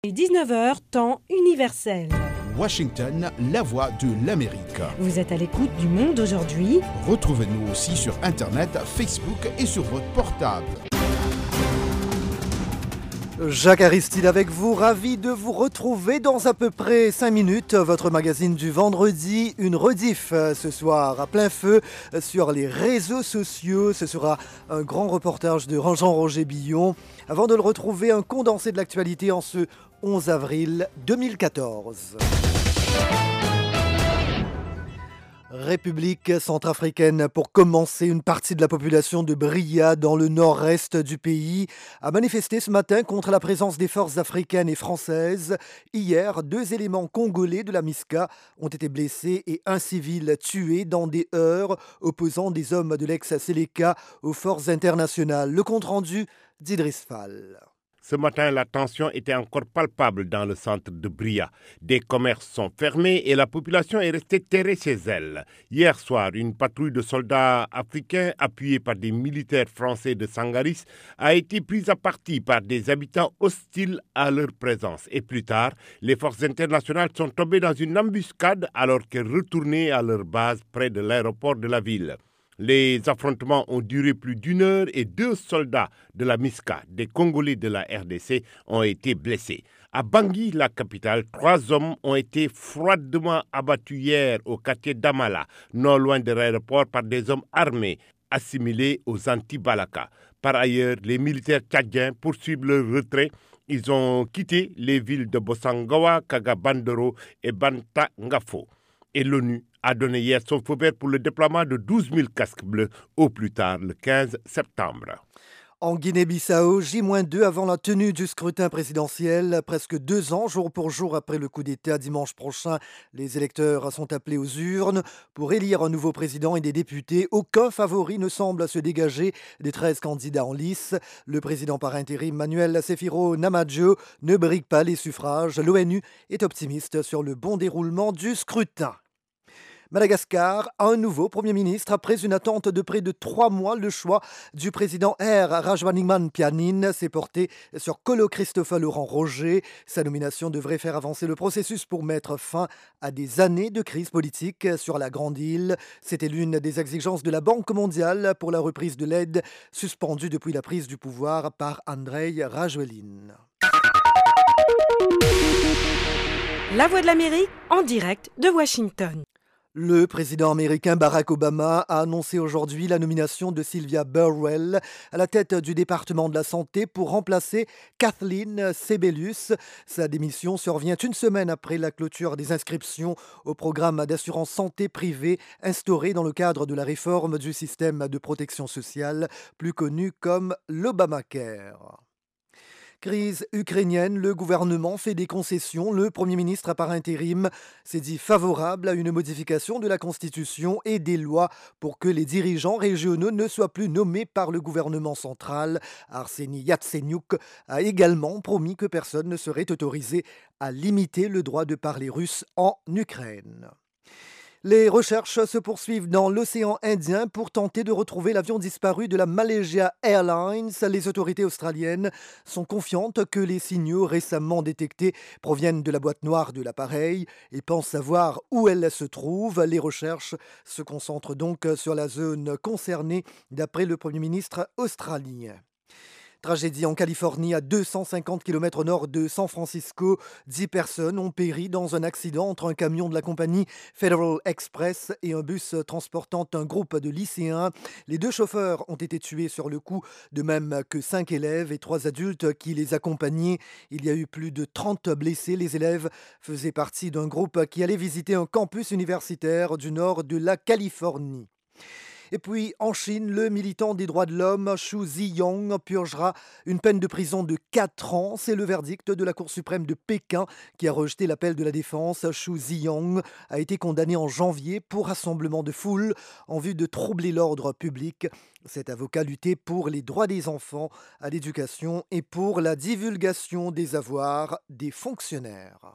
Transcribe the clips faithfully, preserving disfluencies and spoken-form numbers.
dix-neuf heures, temps universel. Washington, la voix de l'Amérique. Vous êtes à l'écoute du Monde aujourd'hui. Retrouvez-nous aussi sur Internet, Facebook et sur votre portable. Jacques Aristide avec vous, ravi de vous retrouver dans à peu près cinq minutes. Votre magazine du vendredi, une rediff ce soir à plein feu sur les réseaux sociaux. Ce sera un grand reportage de Jean-Roger Billon. Avant de le retrouver, un condensé de l'actualité en ce onze avril deux mille quatorze. République centrafricaine, pour commencer, une partie de la population de Bria, dans le nord-est du pays, a manifesté ce matin contre la présence des forces africaines et françaises. Hier, deux éléments congolais de la MISCA ont été blessés et un civil tué dans des heurts opposant des hommes de l'ex-Séléka aux forces internationales. Le compte-rendu d'Idriss Fall. Ce matin, la tension était encore palpable dans le centre de Bria. Des commerces sont fermés et la population est restée terrée chez elle. Hier soir, une patrouille de soldats africains, appuyée par des militaires français de Sangaris, a été prise à partie par des habitants hostiles à leur présence. Et plus tard, les forces internationales sont tombées dans une embuscade alors qu'elles retournaient à leur base près de l'aéroport de la ville. Les affrontements ont duré plus d'une heure et deux soldats de la MISCA, des Congolais de la R D C, ont été blessés. À Bangui, la capitale, trois hommes ont été froidement abattus hier au quartier d'Amala, non loin de l'aéroport, par des hommes armés assimilés aux anti-Balaka. Par ailleurs, les militaires tchadiens poursuivent leur retrait. Ils ont quitté les villes de Bossangawa, Kagabandoro et Bantangafo. Et l'ONU a donné hier son feu vert pour le déploiement de douze mille casques bleus au plus tard le quinze septembre. En Guinée-Bissau, J deux avant la tenue du scrutin présidentiel, presque deux ans, jour pour jour après le coup d'État dimanche prochain, les électeurs sont appelés aux urnes pour élire un nouveau président et des députés. Aucun favori ne semble se dégager des treize candidats en lice. Le président par intérim, Manuel Sefiro Namadjo, ne brigue pas les suffrages. L'ONU est optimiste sur le bon déroulement du scrutin. Madagascar a un nouveau Premier ministre après une attente de près de trois mois. Le choix du président R. Rajwaningman-Pianine s'est porté sur Kolo Christophe Laurent Roger. Sa nomination devrait faire avancer le processus pour mettre fin à des années de crise politique sur la Grande Île. C'était l'une des exigences de la Banque mondiale pour la reprise de l'aide suspendue depuis la prise du pouvoir par Andrei Rajoelina. La Voix de l'Amérique en direct de Washington. Le président américain Barack Obama a annoncé aujourd'hui la nomination de Sylvia Burwell à la tête du département de la santé pour remplacer Kathleen Sebelius. Sa démission survient une semaine après la clôture des inscriptions au programme d'assurance santé privée instauré dans le cadre de la réforme du système de protection sociale, plus connu comme l'Obamacare. Crise ukrainienne, le gouvernement fait des concessions. Le Premier ministre par intérim s'est dit favorable à une modification de la Constitution et des lois pour que les dirigeants régionaux ne soient plus nommés par le gouvernement central. Arseniy Yatsenyuk a également promis que personne ne serait autorisé à limiter le droit de parler russe en Ukraine. Les recherches se poursuivent dans l'océan Indien pour tenter de retrouver l'avion disparu de la Malaysia Airlines. Les autorités australiennes sont confiantes que les signaux récemment détectés proviennent de la boîte noire de l'appareil et pensent savoir où elle se trouve. Les recherches se concentrent donc sur la zone concernée, d'après le Premier ministre australien. Tragédie en Californie, à deux cent cinquante kilomètres au nord de San Francisco. Dix personnes ont péri dans un accident entre un camion de la compagnie Federal Express et un bus transportant un groupe de lycéens. Les deux chauffeurs ont été tués sur le coup, de même que cinq élèves et trois adultes qui les accompagnaient. Il y a eu plus de trente blessés. Les élèves faisaient partie d'un groupe qui allait visiter un campus universitaire du nord de la Californie. Et puis, en Chine, le militant des droits de l'homme, Xu Ziyong, purgera une peine de prison de quatre ans. C'est le verdict de la Cour suprême de Pékin qui a rejeté l'appel de la défense. Xu Ziyong a été condamné en janvier pour rassemblement de foule en vue de troubler l'ordre public. Cet avocat luttait pour les droits des enfants à l'éducation et pour la divulgation des avoirs des fonctionnaires.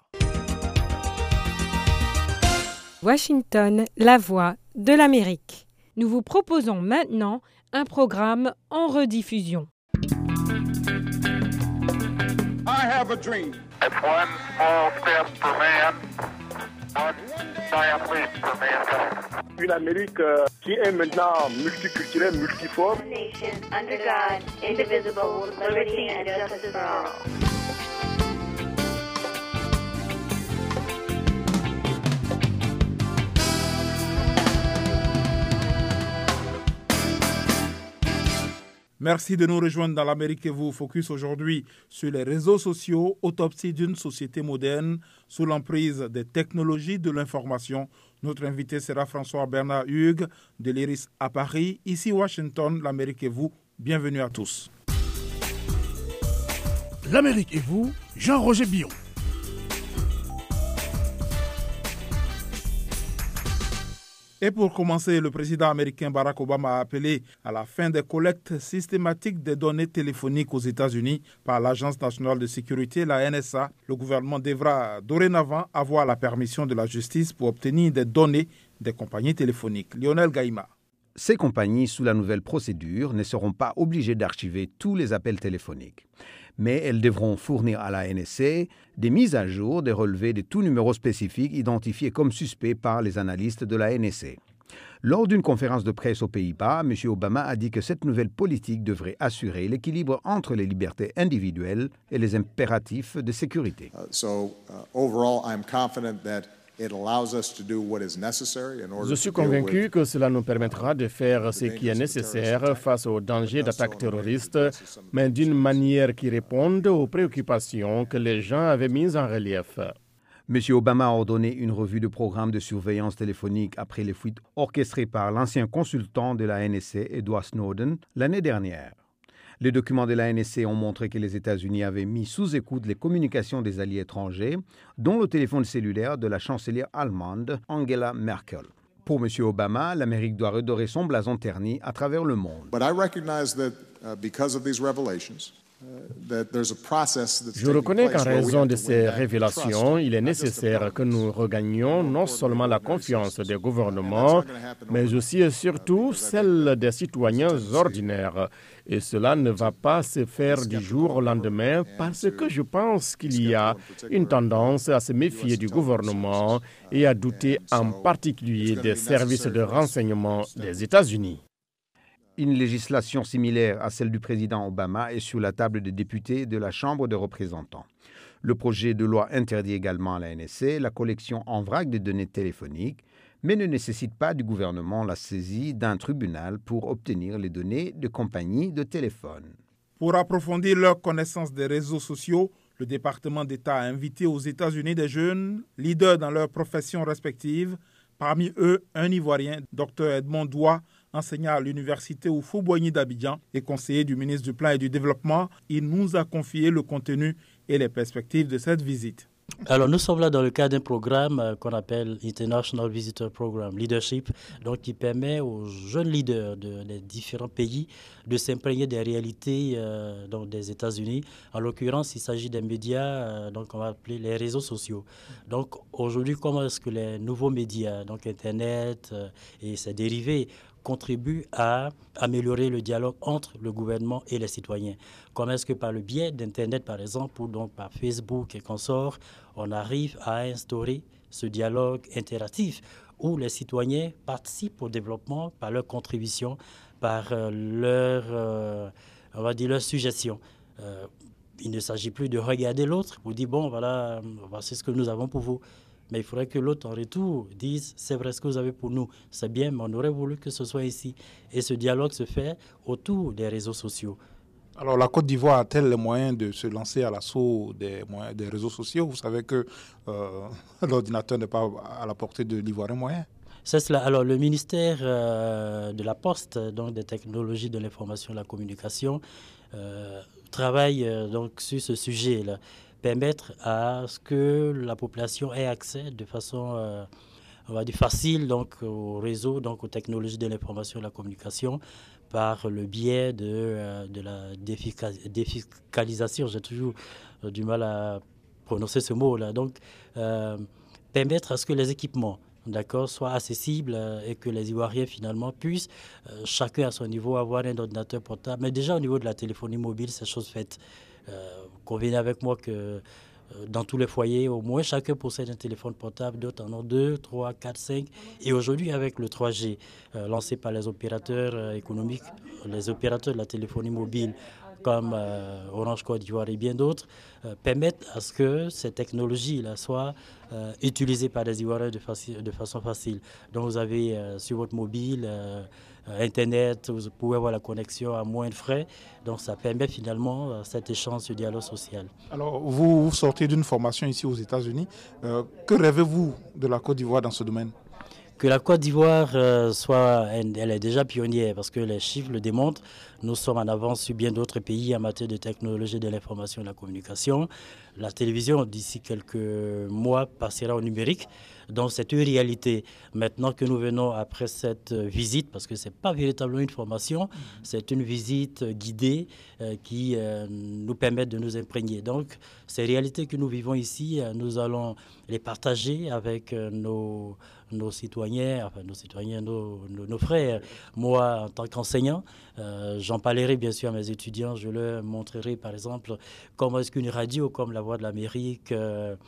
Washington, la voix de l'Amérique. Nous vous proposons maintenant un programme en rediffusion. I have a dream It's one small step for man, one giant leap for mankind. Une Amérique euh, qui est maintenant multiculturelle, multiforme. One nation, under God, indivisible, with liberty and justice for all. Merci de nous rejoindre dans l'Amérique et vous. Focus aujourd'hui sur les réseaux sociaux, autopsie d'une société moderne sous l'emprise des technologies de l'information. Notre invité sera François-Bernard Hugues de l'Iris à Paris. Ici Washington, l'Amérique et vous. Bienvenue à tous. L'Amérique et vous, Jean-Roger Billon. Et pour commencer, le président américain Barack Obama a appelé à la fin des collectes systématiques des données téléphoniques aux États-Unis par l'Agence nationale de sécurité, la N S A. Le gouvernement devra dorénavant avoir la permission de la justice pour obtenir des données des compagnies téléphoniques. Lionel Gaïma. Ces compagnies, sous la nouvelle procédure, ne seront pas obligées d'archiver tous les appels téléphoniques. Mais elles devront fournir à la N S A des mises à jour des relevés de tout numéro spécifique identifié comme suspect par les analystes de la N S A. Lors d'une conférence de presse aux Pays-Bas, M. Obama a dit que cette nouvelle politique devrait assurer l'équilibre entre les libertés individuelles et les impératifs de sécurité. Uh, so, uh, overall, I'm confident that Je suis convaincu que cela nous permettra de faire ce qui est nécessaire face aux dangers d'attaques terroristes, mais d'une manière qui réponde aux préoccupations que les gens avaient mises en relief. M. Obama a ordonné une revue de programme de surveillance téléphonique après les fuites orchestrées par l'ancien consultant de la N S A, Edward Snowden, l'année dernière. Les documents de la N S A ont montré que les États-Unis avaient mis sous écoute les communications des alliés étrangers, dont le téléphone cellulaire de la chancelière allemande Angela Merkel. Pour M. Obama, l'Amérique doit redorer son blason terni à travers le monde. But I recognize that uh, because of these revelations, Je reconnais qu'en raison de ces révélations, il est nécessaire que nous regagnions non seulement la confiance des gouvernements, mais aussi et surtout celle des citoyens ordinaires. Et cela ne va pas se faire du jour au lendemain parce que je pense qu'il y a une tendance à se méfier du gouvernement et à douter en particulier des services de renseignement des États-Unis. Une législation similaire à celle du président Obama est sur la table des députés de la Chambre des représentants. Le projet de loi interdit également à la N S A la collection en vrac de données téléphoniques, mais ne nécessite pas du gouvernement la saisie d'un tribunal pour obtenir les données de compagnies de téléphone. Pour approfondir leur connaissance des réseaux sociaux, le département d'État a invité aux États-Unis des jeunes leaders dans leurs professions respectives. Parmi eux, un Ivoirien, Dr Edmond Doua, enseignant à l'université Houphouët-Boigny d'Abidjan et conseiller du ministre du Plan et du Développement. Il nous a confié le contenu et les perspectives de cette visite. Alors, nous sommes là dans le cadre d'un programme euh, qu'on appelle International Visitor Program Leadership, donc qui permet aux jeunes leaders de, des différents pays de s'imprégner des réalités euh, donc des États-Unis. En l'occurrence, il s'agit des médias, euh, donc on va appeler les réseaux sociaux. Donc, aujourd'hui, comment est-ce que les nouveaux médias, donc Internet euh, et ses dérivés, contribue à améliorer le dialogue entre le gouvernement et les citoyens. Comment est-ce que par le biais d'Internet, par exemple, ou donc par Facebook et consorts, on arrive à instaurer ce dialogue interactif où les citoyens participent au développement par leur contribution, par euh, leur, euh, on va dire, leur suggestion. Euh, il ne s'agit plus de regarder l'autre pour dire, bon, voilà, voici ce que nous avons pour vous. Mais il faudrait que l'autre, en retour, dise « c'est vrai ce que vous avez pour nous, c'est bien, mais on aurait voulu que ce soit ici ». Et ce dialogue se fait autour des réseaux sociaux. Alors, la Côte d'Ivoire a-t-elle les moyens de se lancer à l'assaut des, moyens, des réseaux sociaux? Vous savez que euh, l'ordinateur n'est pas à la portée de l'Ivoirien moyen. C'est cela. Alors, le ministère euh, de la Poste, donc des technologies de l'information et de la communication, euh, travaille euh, donc sur ce sujet-là. Permettre à ce que la population ait accès de façon euh, on va dire facile donc, au réseau, donc aux technologies de l'information et de la communication par le biais de, euh, de la défiscalisation. J'ai toujours euh, du mal à prononcer ce mot-là. Donc, euh, permettre à ce que les équipements d'accord, soient accessibles euh, et que les Ivoiriens finalement puissent, euh, chacun à son niveau, avoir un ordinateur portable. Mais déjà au niveau de la téléphonie mobile, c'est chose faite. Euh, convenez avec moi que dans tous les foyers, au moins chacun possède un téléphone portable, d'autres en ont deux, trois, quatre, cinq. Et aujourd'hui, avec le trois G euh, lancé par les opérateurs euh, économiques, les opérateurs de la téléphonie mobile, comme euh, Orange Côte d'Ivoire et bien d'autres, euh, permettent à ce que ces technologies-là soient euh, utilisées par les Ivoiriens de, faci- de façon facile. Donc vous avez euh, sur votre mobile euh, Internet, vous pouvez avoir la connexion à moins de frais. Donc ça permet finalement euh, cet échange, ce dialogue social. Alors vous, vous sortez d'une formation ici aux États-Unis. Euh, que rêvez-vous de la Côte d'Ivoire dans ce domaine ? Que la Côte d'Ivoire euh, soit, elle est déjà pionnière parce que les chiffres le démontrent. Nous sommes en avance sur bien d'autres pays en matière de technologie de l'information et de la communication. La télévision, d'ici quelques mois, passera au numérique. Donc c'est une réalité. Maintenant que nous venons après cette visite, parce que ce n'est pas véritablement une formation, c'est une visite guidée euh, qui euh, nous permet de nous imprégner. Donc ces réalités que nous vivons ici, euh, nous allons les partager avec euh, nos, nos citoyens, enfin nos citoyens, nos, nos, nos frères. Moi, en tant qu'enseignant, euh, j'en parlerai bien sûr à mes étudiants. Je leur montrerai par exemple comment est-ce qu'une radio comme La Voix de l'Amérique euh,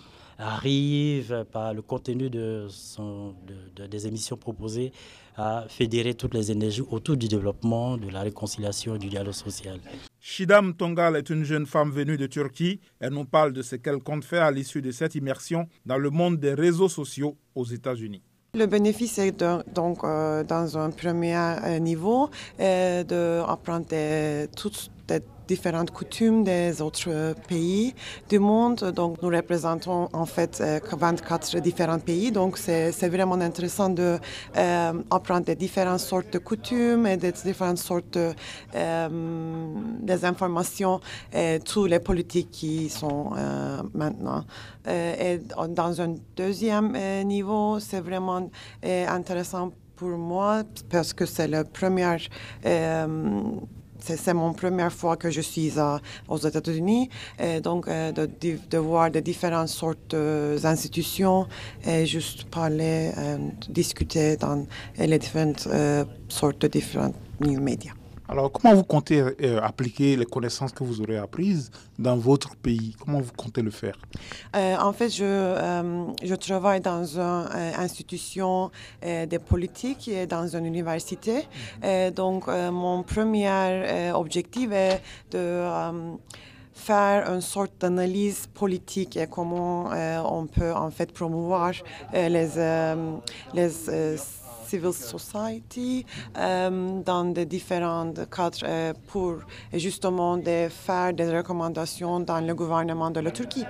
arrive par le contenu de son, de, de, des émissions proposées à fédérer toutes les énergies autour du développement, de la réconciliation et du dialogue social. Chidam Tongal est une jeune femme venue de Turquie. Elle nous parle de ce qu'elle compte faire à l'issue de cette immersion dans le monde des réseaux sociaux aux États-Unis. Le bénéfice est de, donc euh, dans un premier euh, niveau euh, d'apprendre toutes les différentes coutumes des autres pays du monde. Donc nous représentons en fait euh, vingt-quatre différents pays. Donc c'est, c'est vraiment intéressant de euh, apprendre des différentes sortes de coutumes et des différentes sortes de, euh, des informations et toutes les politiques qui sont euh, maintenant. Euh, et dans un deuxième euh, niveau, c'est vraiment euh, intéressant pour moi parce que c'est la première euh, C'est, c'est mon première fois que je suis à, aux États-Unis, et donc euh, de, de voir de différentes sortes d'institutions et juste parler, euh, discuter dans les différentes euh, sortes de différents médias. Alors, comment vous comptez euh, appliquer les connaissances que vous aurez apprises dans votre pays? Comment vous comptez le faire? Euh, en fait, je, euh, je travaille dans une euh, institution euh, de politique et dans une université. Et donc, euh, mon premier euh, objectif est de euh, faire une sorte d'analyse politique et comment euh, on peut en fait promouvoir euh, les, euh, les euh, civil society euh, dans des différents cadres euh, pour justement de faire des recommandations dans le gouvernement de la Turquie.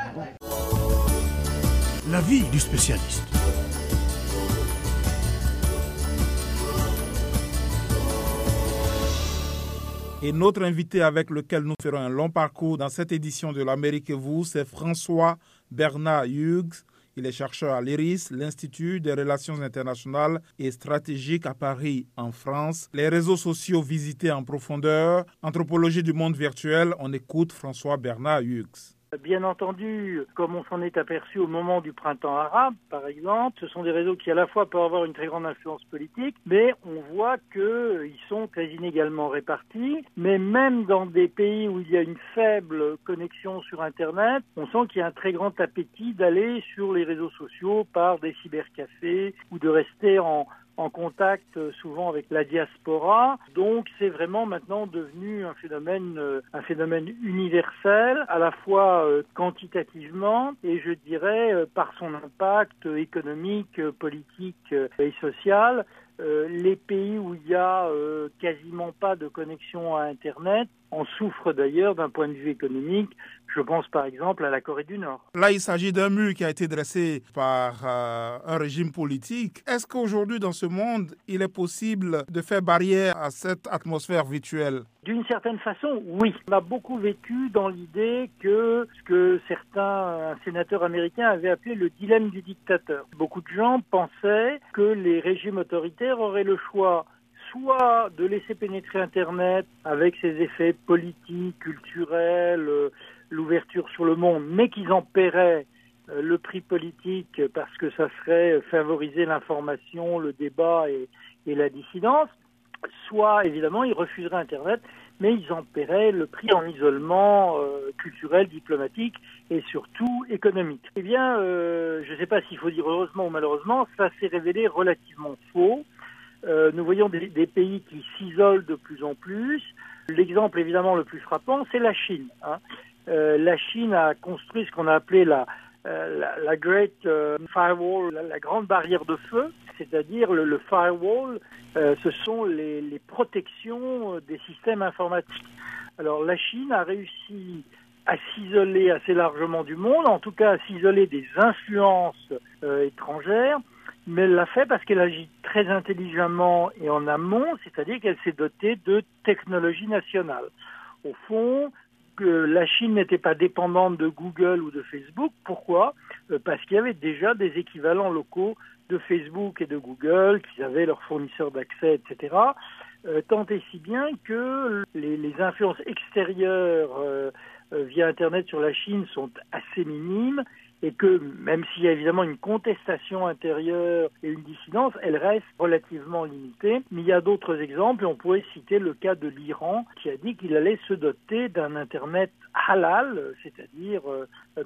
L'avis du spécialiste. Et notre invité avec lequel nous ferons un long parcours dans cette édition de l'Amérique et vous, c'est François Bernard Hughes. Il est chercheur à l'I R I S, l'Institut des relations internationales et stratégiques à Paris, en France. Les réseaux sociaux visités en profondeur, anthropologie du monde virtuel, on écoute François Bernard Hughes. Bien entendu, comme on s'en est aperçu au moment du printemps arabe, par exemple, ce sont des réseaux qui à la fois peuvent avoir une très grande influence politique, mais on voit qu'ils sont très inégalement répartis. Mais même dans des pays où il y a une faible connexion sur Internet, on sent qu'il y a un très grand appétit d'aller sur les réseaux sociaux par des cybercafés ou de rester en en contact souvent avec la diaspora. Donc c'est vraiment maintenant devenu un phénomène, un phénomène universel, à la fois quantitativement et je dirais par son impact économique, politique et social. Euh, les pays où il y a euh, quasiment pas de connexion à Internet en souffrent d'ailleurs d'un point de vue économique. Je pense par exemple à la Corée du Nord. Là, il s'agit d'un mur qui a été dressé par euh, un régime politique. Est-ce qu'aujourd'hui, dans ce monde, il est possible de faire barrière à cette atmosphère virtuelle? D'une certaine façon, oui. On a beaucoup vécu dans l'idée que ce que certains sénateurs américains avaient appelé le dilemme du dictateur. Beaucoup de gens pensaient que les régimes autoritaires auraient le choix soit de laisser pénétrer Internet avec ses effets politiques, culturels, euh, l'ouverture sur le monde, mais qu'ils en paieraient euh, le prix politique parce que ça serait favoriser l'information, le débat et, et la dissidence, soit évidemment ils refuseraient Internet, mais ils en paieraient le prix en isolement euh, culturel, diplomatique et surtout économique. Eh bien, euh, je ne sais pas s'il faut dire heureusement ou malheureusement, ça s'est révélé relativement faux. Euh, nous voyons des, des pays qui s'isolent de plus en plus. L'exemple évidemment le plus frappant, c'est la Chine. Hein. Euh, la Chine a construit ce qu'on a appelé la, euh, la, la Great euh, Firewall, la, la grande barrière de feu, c'est-à-dire le, le firewall, euh, ce sont les, les protections des systèmes informatiques. Alors la Chine a réussi à s'isoler assez largement du monde, en tout cas à s'isoler des influences euh, étrangères, mais elle l'a fait parce qu'elle agit très intelligemment et en amont, c'est-à-dire qu'elle s'est dotée de technologies nationales. Au fond, que la Chine n'était pas dépendante de Google ou de Facebook. Pourquoi ? Parce qu'il y avait déjà des équivalents locaux de Facebook et de Google, qu'ils avaient leurs fournisseurs d'accès, et cetera. Euh, tant et si bien que les, les influences extérieures euh, euh, via Internet sur la Chine sont assez minimes, et que même s'il y a évidemment une contestation intérieure et une dissidence, elle reste relativement limitée. Mais il y a d'autres exemples, et on pourrait citer le cas de l'Iran, qui a dit qu'il allait se doter d'un Internet halal, c'est-à-dire euh,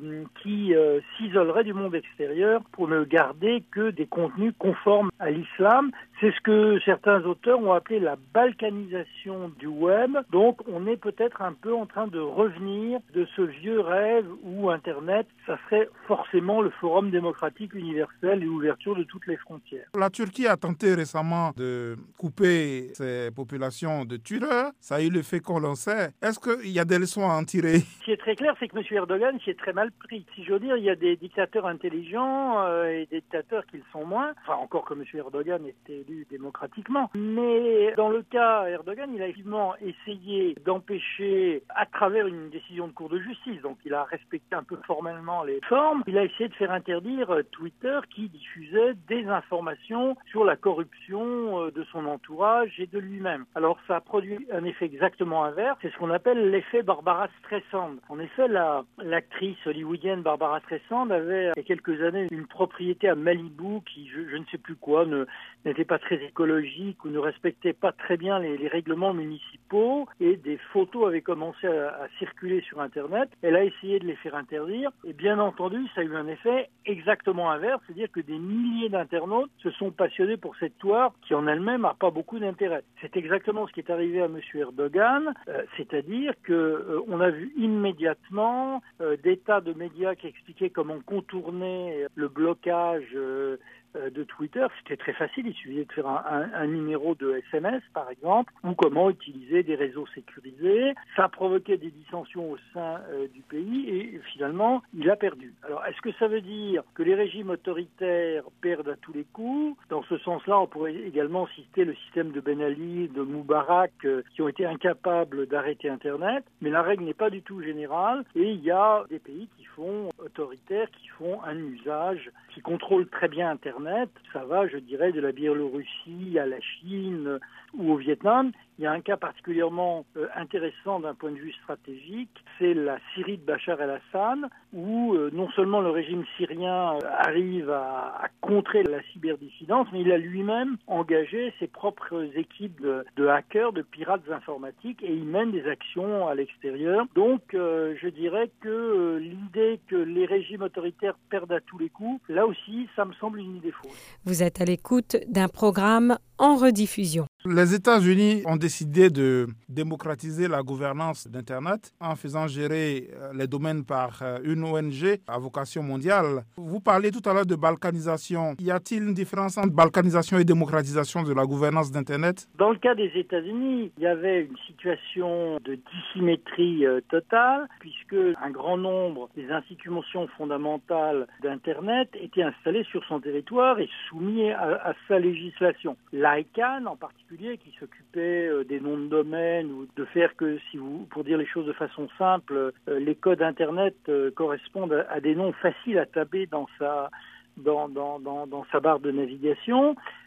qui euh, s'isolerait du monde extérieur pour ne garder que des contenus conformes à l'islam. C'est ce que certains auteurs ont appelé la balkanisation du web. Donc on est peut-être un peu en train de revenir de ce vieux rêve où Internet, ça serait forcément le forum démocratique universel et l'ouverture de toutes les frontières. La Turquie a tenté récemment de couper ses populations de tueurs. Ça a eu l'effet qu'on l'en sait. Est-ce qu'il y a des leçons à en tirer ? Ce qui est très clair, c'est que M. Erdogan s'y est très mal pris. Si j'ose dire, il y a des dictateurs intelligents euh, et des dictateurs qui le sont moins. Enfin, encore que M. Erdogan est élu démocratiquement. Mais dans le cas Erdogan, il a effectivement essayé d'empêcher, à travers une décision de cour de justice, donc il a respecté un peu formellement les formes, il a essayé de faire interdire Twitter qui diffusait des informations sur la corruption de son entourage et de lui-même. Alors ça a produit un effet exactement inverse, c'est ce qu'on appelle l'effet Barbara Streisand. En effet, la, l'actrice hollywoodienne Barbara Streisand avait il y a quelques années une propriété à Malibu qui, je, je ne sais plus quoi, ne, n'était pas très écologique ou ne respectait pas très bien les, les règlements municipaux, et des photos avaient commencé à, à circuler sur Internet. Elle a essayé de les faire interdire, et bien entendu, ça a eu un effet exactement inverse, c'est-à-dire que des milliers d'internautes se sont passionnés pour cette loi qui en elle-même n'a pas beaucoup d'intérêt. C'est exactement ce qui est arrivé à M. Erdogan, euh, c'est-à-dire que euh, on a vu immédiatement euh, des tas de médias qui expliquaient comment contourner le blocage euh, de Twitter. C'était très facile, il suffisait de faire un, un, un numéro de S M S par exemple, ou comment utiliser des réseaux sécurisés. Ça provoquait des dissensions au sein euh, du pays, et finalement il a perdu. Alors est-ce que ça veut dire que les régimes autoritaires perdent à tous les coups ? Dans ce sens-là, on pourrait également citer le système de Ben Ali, de Moubarak, euh, qui ont été incapables d'arrêter Internet, mais la règle n'est pas du tout générale, et il y a des pays qui font autoritaires, qui font un usage, qui contrôlent très bien Internet. Ça va, je dirais, de la Biélorussie à la Chine ou au Vietnam. Il y a un cas particulièrement euh, intéressant d'un point de vue stratégique, c'est la Syrie de Bachar el-Assad, où euh, non seulement le régime syrien euh, arrive à, à contrer la cyberdissidence, mais il a lui-même engagé ses propres équipes de, de hackers, de pirates informatiques, et il mène des actions à l'extérieur. Donc, euh, je dirais que euh, l'idée que les régimes autoritaires perdent à tous les coups, là aussi, ça me semble une idée fausse. Vous êtes à l'écoute d'un programme en rediffusion. Les États-Unis ont décidé de démocratiser la gouvernance d'Internet en faisant gérer les domaines par une O N G à vocation mondiale. Vous parliez tout à l'heure de balkanisation. Y a-t-il une différence entre balkanisation et démocratisation de la gouvernance d'Internet ? Dans le cas des États-Unis, il y avait une situation de dissymétrie euh, totale, puisque un grand nombre des institutions fondamentales d'Internet étaient installées sur son territoire et soumis à, à sa législation. L'I C A N en particulier, qui s'occupait euh, des noms de domaine, ou de faire que, si vous, pour dire les choses de façon simple, euh, les codes Internet euh, correspondent à, à des noms faciles à taper dans sa, dans, dans, dans, dans sa barre de navigation.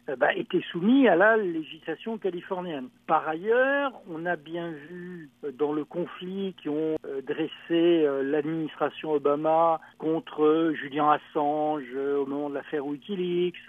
euh, bah, étaient soumis à la législation californienne. Par ailleurs, on a bien vu euh, dans le conflit qui ont euh, dressé euh, l'administration Obama contre Julian Assange euh, au moment de l'affaire Wikileaks,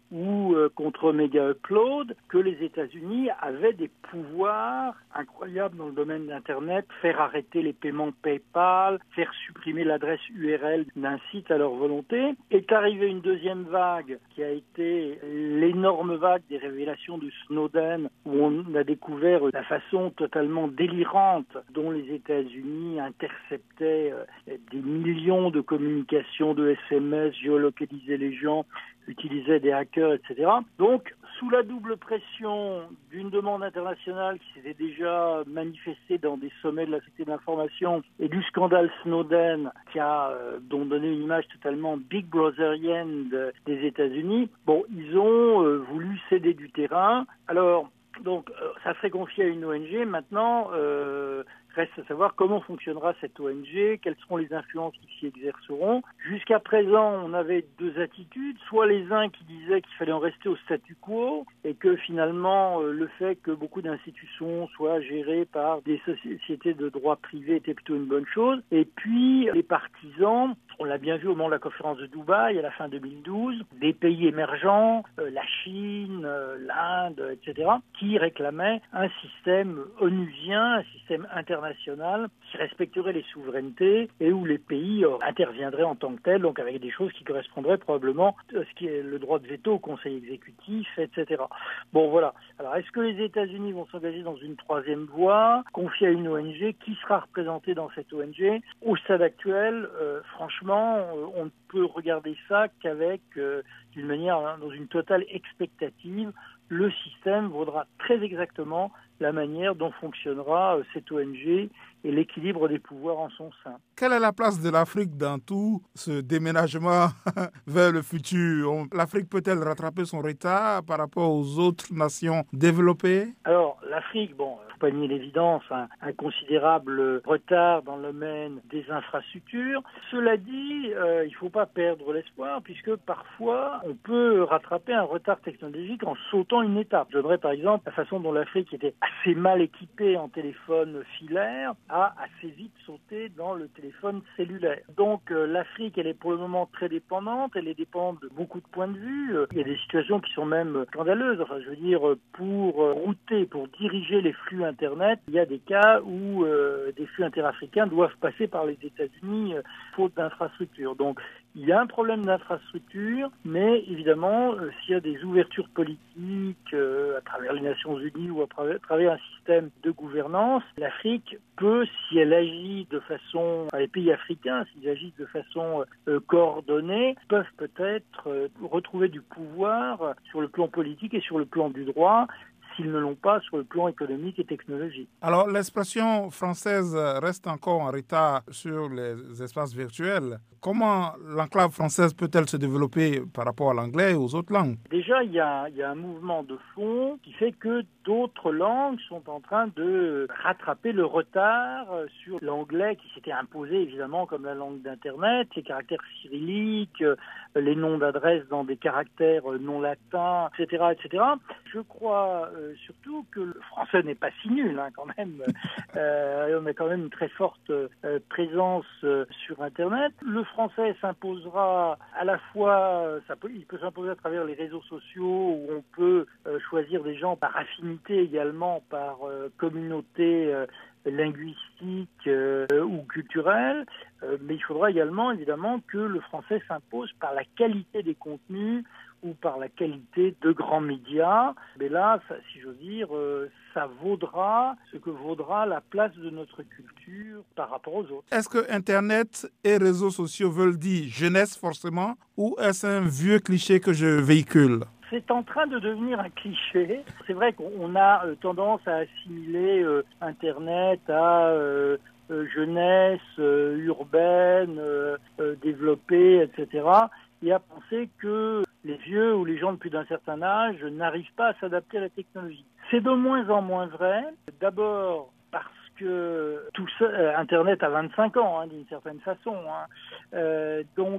ou euh, contre Mega Upload, que les États-Unis avaient des pouvoirs incroyables dans le domaine d'Internet, faire arrêter les paiements PayPal, faire supprimer l'adresse U R L d'un site à leur volonté. Est arrivée une deuxième vague qui a été l'énorme vague des révélations de Snowden, où on a découvert la façon totalement délirante dont les États-Unis interceptaient euh, des millions de communications de S M S, géolocalisaient les gens, utilisaient des hackers, et cetera. Donc, sous la double pression d'une demande internationale qui s'était déjà manifestée dans des sommets de la Société de l'information et du scandale Snowden qui a euh, dont donné une image totalement Big Brotherienne de, des États-Unis, bon, ils ont euh, voulu céder du terrain. Alors, donc, euh, ça serait confié à une O N G. Maintenant, euh, reste à savoir comment fonctionnera cette O N G, quelles seront les influences qui s'y exerceront. Jusqu'à présent, on avait deux attitudes, soit les uns qui disaient qu'il fallait en rester au statu quo et que finalement euh, le fait que beaucoup d'institutions soient gérées par des sociétés de droit privé était plutôt une bonne chose. Et puis les partisans, on l'a bien vu au moment de la conférence de Dubaï à la fin deux mille douze, des pays émergents, euh, la Chine, euh, l'Inde, et cetera, qui réclamaient un système onusien, un système international qui respecterait les souverainetés et où les pays euh, interviendraient en tant que tels, donc avec des choses qui correspondraient probablement à ce qui est le droit de veto au Conseil exécutif, et cetera. Bon, voilà. Alors, est-ce que les États-Unis vont s'engager dans une troisième voie, confiée à une O N G? Qui sera représenté dans cette O N G? Au stade actuel, euh, franchement, euh, on ne peut regarder ça qu'avec, euh, d'une manière, hein, dans une totale expectative. Le système vaudra très exactement la manière dont fonctionnera euh, cette O N G et l'équilibre des pouvoirs en son sein. Quelle est la place de l'Afrique dans tout ce déménagement vers le futur? L'Afrique peut-elle rattraper son retard par rapport aux autres nations développées? Alors, l'Afrique, bon, il ne faut pas nier l'évidence, hein, un considérable retard dans le domaine des infrastructures. Cela dit, euh, il ne faut pas perdre l'espoir, puisque parfois, on peut rattraper un retard technologique en sautant une étape. Je donnerais par exemple la façon dont l'Afrique était assez mal équipée en téléphone filaire, a assez vite sauté dans le téléphone cellulaire. Donc euh, l'Afrique, elle est pour le moment très dépendante, elle est dépendante de beaucoup de points de vue. Il y a des situations qui sont même scandaleuses. Enfin, je veux dire, pour router, pour diriger les flux Internet, il y a des cas où euh, des flux interafricains doivent passer par les États-Unis, euh, faute d'infrastructure. Donc il y a un problème d'infrastructure, mais évidemment, euh, s'il y a des ouvertures politiques euh, à travers les Nations Unies ou à travers, à travers un système de gouvernance, l'Afrique peut, si elle agit de façon, enfin, les pays africains, s'ils agissent de façon euh, coordonnée, peuvent peut-être euh, retrouver du pouvoir sur le plan politique et sur le plan du droit, s'ils ne l'ont pas sur le plan économique et technologique. Alors, l'expression française reste encore en retard sur les espaces virtuels. Comment l'enclave française peut-elle se développer par rapport à l'anglais et aux autres langues? Déjà, il y a, il y a un mouvement de fond qui fait que d'autres langues sont en train de rattraper le retard sur l'anglais qui s'était imposé évidemment comme la langue d'Internet, les caractères cyrilliques, les noms d'adresses dans des caractères non latins, et cetera, et cetera. Je crois euh, surtout que le français n'est pas si nul hein, quand même. Euh, on a quand même une très forte euh, présence euh, sur Internet. Le français s'imposera à la fois, ça peut, il peut s'imposer à travers les réseaux sociaux où on peut euh, choisir des gens par affinité également, par euh, communauté euh, linguistique euh, ou culturelle, euh, mais il faudra également évidemment que le français s'impose par la qualité des contenus ou par la qualité de grands médias. Mais là, ça, si j'ose dire, euh, ça vaudra ce que vaudra la place de notre culture par rapport aux autres. Est-ce que Internet et réseaux sociaux veulent dire jeunesse forcément, ou est-ce un vieux cliché que je véhicule? C'est en train de devenir un cliché. C'est vrai qu'on a euh, tendance à assimiler euh, Internet à euh, euh, jeunesse euh, urbaine, euh, euh, développée, et cetera, et à penser que les vieux ou les gens de plus d'un certain âge n'arrivent pas à s'adapter à la technologie. C'est de moins en moins vrai. D'abord parce que tout ça, Internet a vingt-cinq ans, hein, d'une certaine façon. Hein. Euh, donc, euh,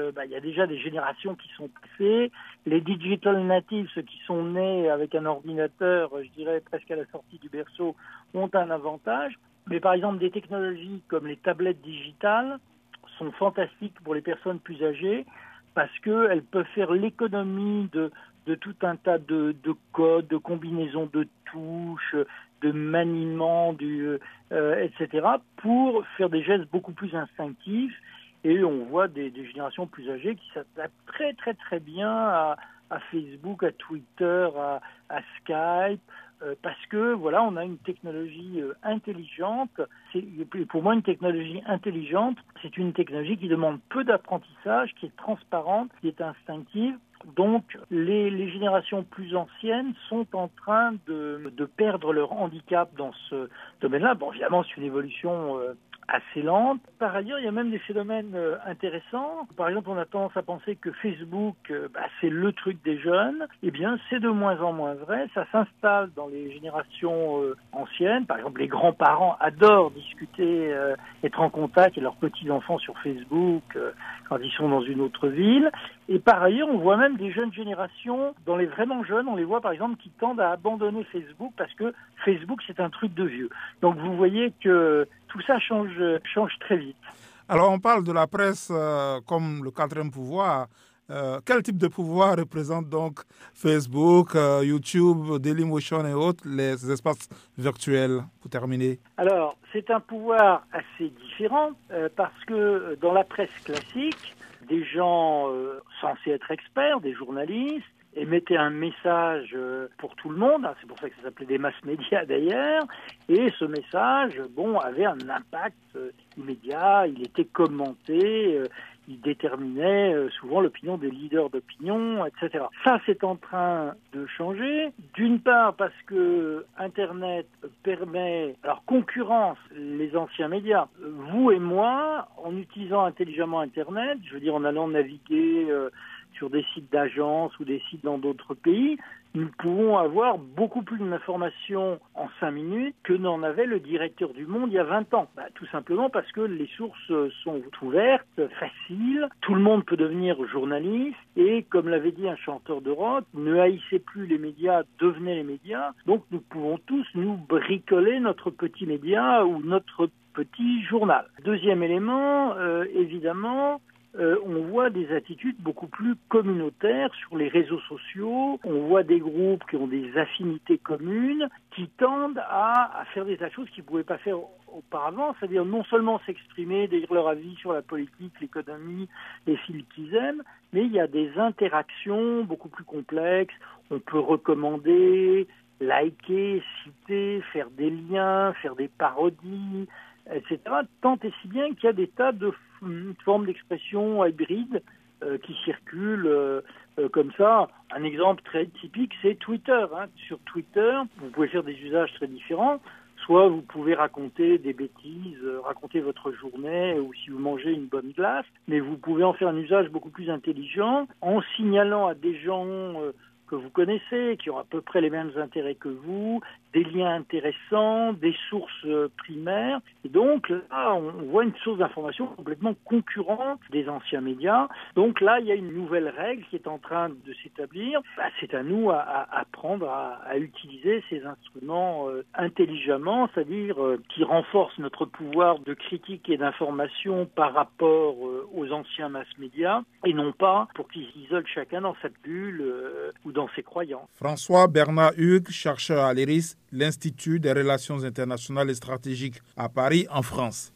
euh, bah, y a déjà des générations qui sont passées. Les digital natives, ceux qui sont nés avec un ordinateur, je dirais presque à la sortie du berceau, ont un avantage. Mais par exemple, des technologies comme les tablettes digitales sont fantastiques pour les personnes plus âgées parce qu'elles peuvent faire l'économie de, de tout un tas de, de codes, de combinaisons de touches, de maniements, du, euh, et cetera, pour faire des gestes beaucoup plus instinctifs. Et on voit des, des générations plus âgées qui s'adaptent très très très bien à, à Facebook, à Twitter, à, à Skype, euh, parce que voilà, on a une technologie euh, intelligente. C'est, pour moi, une technologie intelligente, c'est une technologie qui demande peu d'apprentissage, qui est transparente, qui est instinctive. Donc, les, les générations plus anciennes sont en train de, de perdre leur handicap dans ce domaine-là. Bon, évidemment, c'est une évolution euh, assez lente. Par ailleurs, il y a même des phénomènes euh, intéressants. Par exemple, on a tendance à penser que Facebook, euh, bah, c'est le truc des jeunes. Eh bien, c'est de moins en moins vrai. Ça s'installe dans les générations euh, anciennes. Par exemple, les grands-parents adorent discuter, euh, être en contact avec leurs petits-enfants sur Facebook euh, quand ils sont dans une autre ville. Et par ailleurs, on voit même des jeunes générations, dans les vraiment jeunes, on les voit par exemple qui tendent à abandonner Facebook parce que Facebook, c'est un truc de vieux. Donc vous voyez que tout ça change, change très vite. Alors on parle de la presse euh, comme le quatrième pouvoir. Euh, quel type de pouvoir représente donc Facebook, euh, YouTube, Dailymotion et autres, les espaces virtuels, pour terminer? Alors, c'est un pouvoir assez différent euh, parce que dans la presse classique, des gens euh, censés être experts, des journalistes, émettaient un message euh, pour tout le monde, c'est pour ça que ça s'appelait des mass médias d'ailleurs, et ce message, bon, avait un impact euh, immédiat, il était commenté, euh, il déterminait euh, souvent l'opinion des leaders d'opinion, et cetera. Ça, c'est en train de changer, d'une part parce que Internet permet, alors concurrence les anciens médias. Vous et moi, en utilisant intelligemment Internet, je veux dire en allant naviguer euh, sur des sites d'agences ou des sites dans d'autres pays, nous pouvons avoir beaucoup plus d'informations en cinq minutes que n'en avait le directeur du Monde il y a vingt ans. Bah, tout simplement parce que les sources sont ouvertes, faciles, tout le monde peut devenir journaliste et, comme l'avait dit un chanteur de rock, ne haïssez plus les médias, devenez les médias. Donc nous pouvons tous nous bricoler notre petit média ou notre petit journal. Deuxième élément, euh, évidemment, Euh, on voit des attitudes beaucoup plus communautaires sur les réseaux sociaux. On voit des groupes qui ont des affinités communes, qui tendent à, à faire des tas de choses qu'ils ne pouvaient pas faire auparavant, c'est-à-dire non seulement s'exprimer, dire leur avis sur la politique, l'économie, les films qu'ils aiment, mais il y a des interactions beaucoup plus complexes. On peut recommander, liker, citer, faire des liens, faire des parodies, et cetera. Tant et si bien qu'il y a des tas de une forme d'expression hybride euh, qui circule euh, euh, comme ça. Un exemple très typique, c'est Twitter. Hein. Sur Twitter, vous pouvez faire des usages très différents. Soit vous pouvez raconter des bêtises, euh, raconter votre journée, ou si vous mangez une bonne glace, mais vous pouvez en faire un usage beaucoup plus intelligent en signalant à des gens euh, que vous connaissez, qui ont à peu près les mêmes intérêts que vous, des liens intéressants, des sources primaires. Et donc là, on voit une source d'information complètement concurrente des anciens médias. Donc là, il y a une nouvelle règle qui est en train de s'établir. Bah, c'est à nous à, à apprendre à, à utiliser ces instruments euh, intelligemment, c'est-à-dire euh, qui renforcent notre pouvoir de critique et d'information par rapport euh, aux anciens mass-médias, et non pas pour qu'ils s'isolent chacun dans sa bulle euh, ou dans ses croyances. François Bernard Hugues, chercheur à l'I R I S, l'Institut des relations internationales et stratégiques à Paris, en France.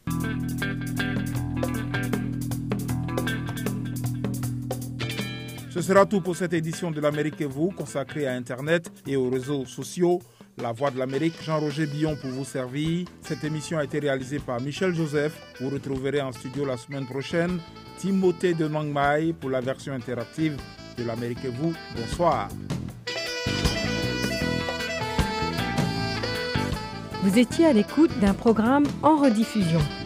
Ce sera tout pour cette édition de l'Amérique et vous, consacrée à Internet et aux réseaux sociaux. La Voix de l'Amérique, Jean-Roger Billon pour vous servir. Cette émission a été réalisée par Michel Joseph. Vous retrouverez en studio la semaine prochaine Timothée de Nangmai pour la version interactive de l'Amérique et vous. Bonsoir. Vous étiez à l'écoute d'un programme en rediffusion.